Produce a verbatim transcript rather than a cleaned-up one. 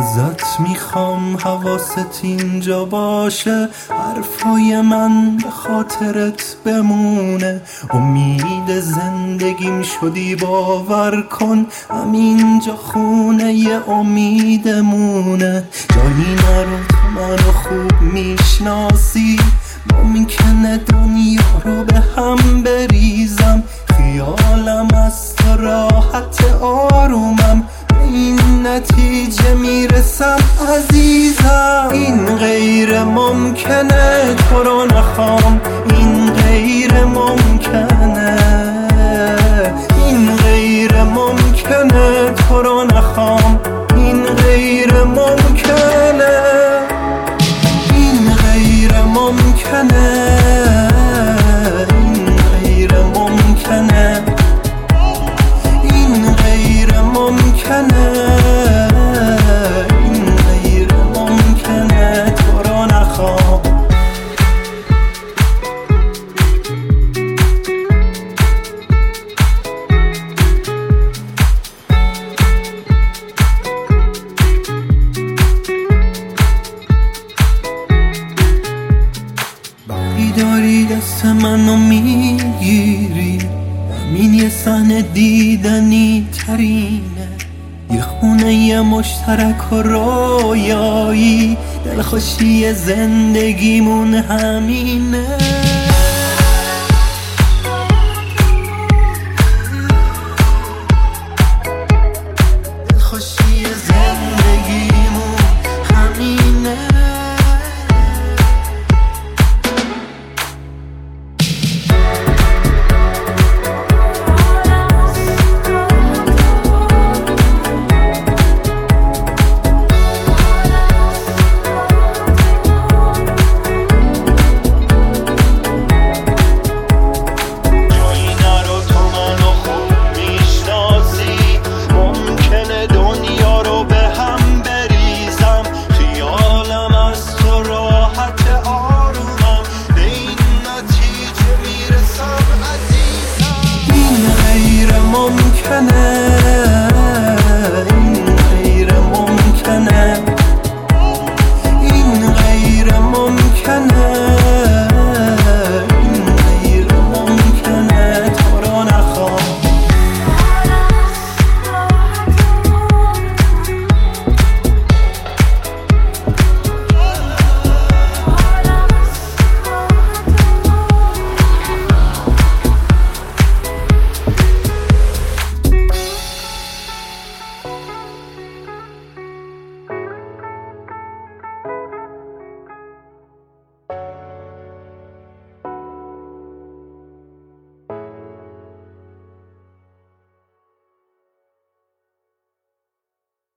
ازت میخوام حواست اینجا باشه، حرفای من به خاطرت بمونه. امید زندگیم شدی باور کن، همینجا خونه ی امیدمونه. جایی نرو تو منو خوب میشناسی، ممکنه دنیا رو به هم بریزم. خیالم از تو راحت آرومم، به این نتیجه میرسم عزیزم. این غیر ممکنه تو رو نخوام، این غیر ممکنه، این غیر ممکنه تو رو نخوام، این غیر ممکنه، این غیر ممکنه، این غیر ممکنه، این غیر ممکنه، این غیر ممکنه تو رو نخوام. وقتی داری دست منو میگیری، همین یه صحنه دیدنی ترینه. یه خونه یه مشترک و رویایی، دلخوشی زندگیمون همینه. دلخوشی زندگیمون همینه. ممکنه